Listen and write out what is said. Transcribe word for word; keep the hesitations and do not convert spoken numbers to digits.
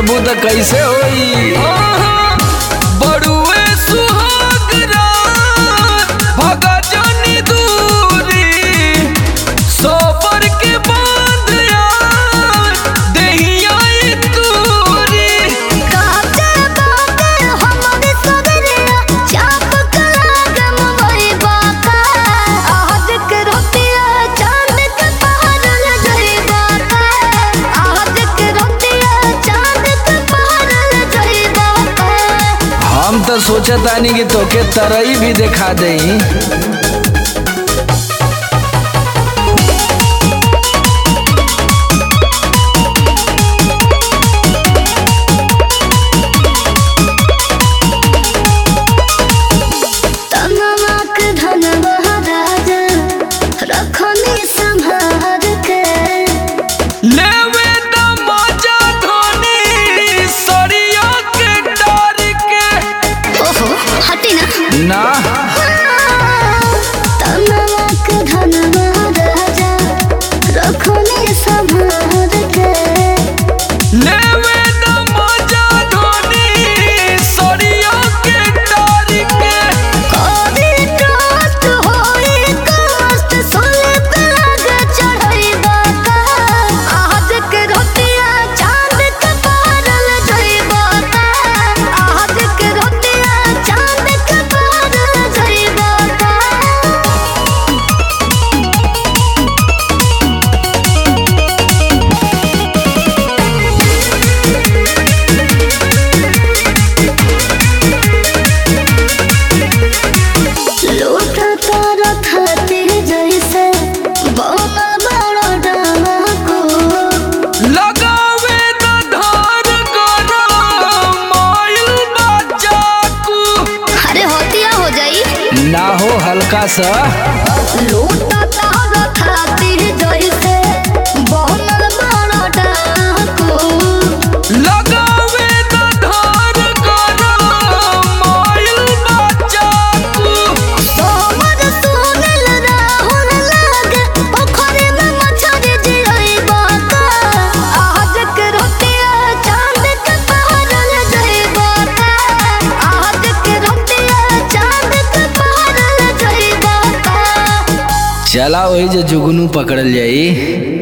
करबू तो कैसे होई। बड़ुए सुहाग रात भगा जानी दूरी सोबर के बांध यार देहिया तूरी। काटे बाटे हमरे सबरिया चाप कलाग मोई बाका आज के रोटिया चांद के पहाड़ ले गई बाका आज के रोटिया चांद के पहाड़ ले गई बाका। हम तो सोचतानी कि तोके तरई भी दिखा देई। तनवाक धन महाराज रखनी संभार के लेवे द मजा धोनी सरिया के डार के। ओहो हटी ना ना तनवाक धन महाराज रखनी संभार के लेवे द मजा धोनी सरिया के डार के। कोरी ट्रस्ट होई कष्ट सोले पे लागे चढ़ई बाका आज के रोटिया चांद के पहाड़ ले गई बाका आज के रोटिया चांद के पहाड़ ले गई बाका। लूटता रखती जैसे बनल बड़ा डाको लगावे द धार गरम माइल बच्चा को। अरे होतिया हो जाई ना हो हल्का सा लूटता रखती जैसे बनल बड़ा डाको लगावे द धार गरम माइल बच्चा को। सोमर सुनल राहुल लागे पोखरी में मछरी जियई बाका आज के रोटिया चांद के पहाड़ ले गई बाका आज के रोटिया चांद के पहाड़ ले गई बाका। चला वही जो जुगनू पकड़ल जाई।